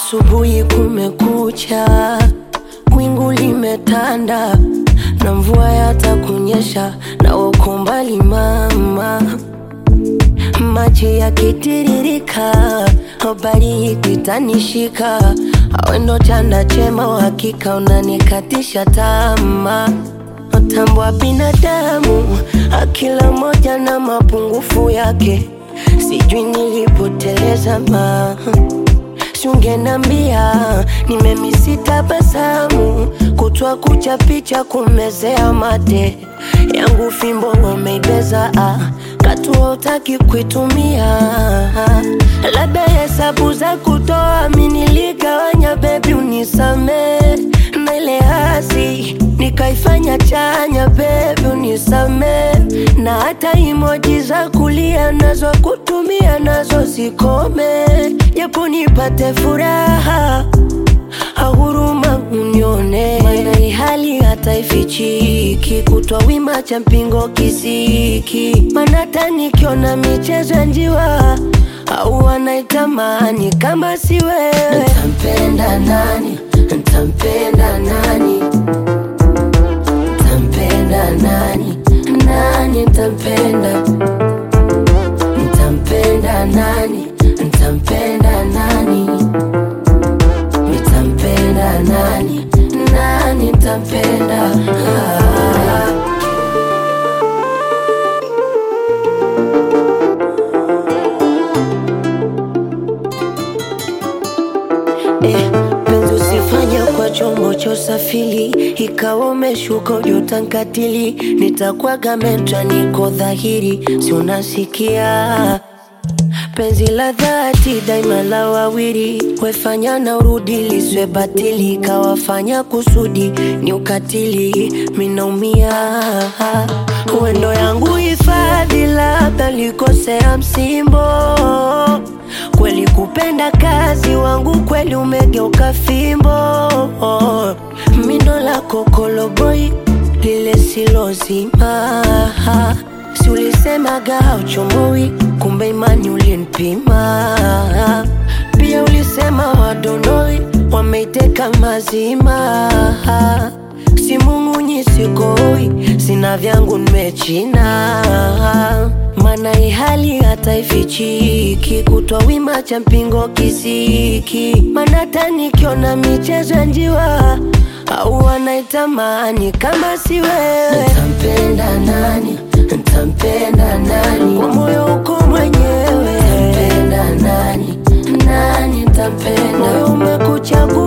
Asubuhi kumekucha, wingu limetanda, na mvua yatakunyesha, na uko mbali mama. Maji yakitiririka, habari ikitanishika, awe ndo chanda chema, uhakika unanikatisha tamaa. Tambua binadamu, kila moja na mapungufu yake, sijui nilipoteleza si ungenambia, nimemisi tabasamu, kutwa kucha picha kumezea mate yangu, fimbo wameibeza katu hutaki kuitumia. Labda hesabu za kutoa mimi niligawanya, baby unisame, na ile hasi nikaifanya chanya, baby unisame, na hata emoji za kulia nazo kutumia nazo zikome, japo nipate furaha, huruma unione, maana hali hata ifichiki, kutwa wima cha mpingo kisiki, maana hata nikiona michezo njiwa au anaitamani kama si wewe. Ntampenda nani? Ntampenda nani? Ntampenda nani? Nani ntampenda? Ntampenda nani? Ntampenda nani? Nitampenda nani? Nani ntampenda? Penzi usifanye kwa chombo cha usafiri, ikawa umeshuka ujutankatili, nitakuwaga mentra niko dhahiri, si unasikia? Penzi la dhati daima la wawili, wefanya na urudi liswe batili, kawafanya kusudi ni ukatili, minaumia. Uendo yangu hifadhi, labda likosea msimbo, kweli kupenda kazi wangu, kweli umegeuka fimbo. Mindo la kokoloboi lile silozima, si ulisemaga hauchomoi, kumbe imani ulinipima. Pia ulisema wadonoi, wameiteka mazima, si mung'unyi sikoi, sina vyangu nimechina, maana hali hata ifichiki, kutwa wima cha mpingo kisiki, maana hata nikiona michezo njiwa au anaitamani kama si wewe. Ntampenda nani? Ntampenda nani? Kwa moyo uko mwenyewe. Ntampenda nani? Nani ntampenda? Moyo umekuchagua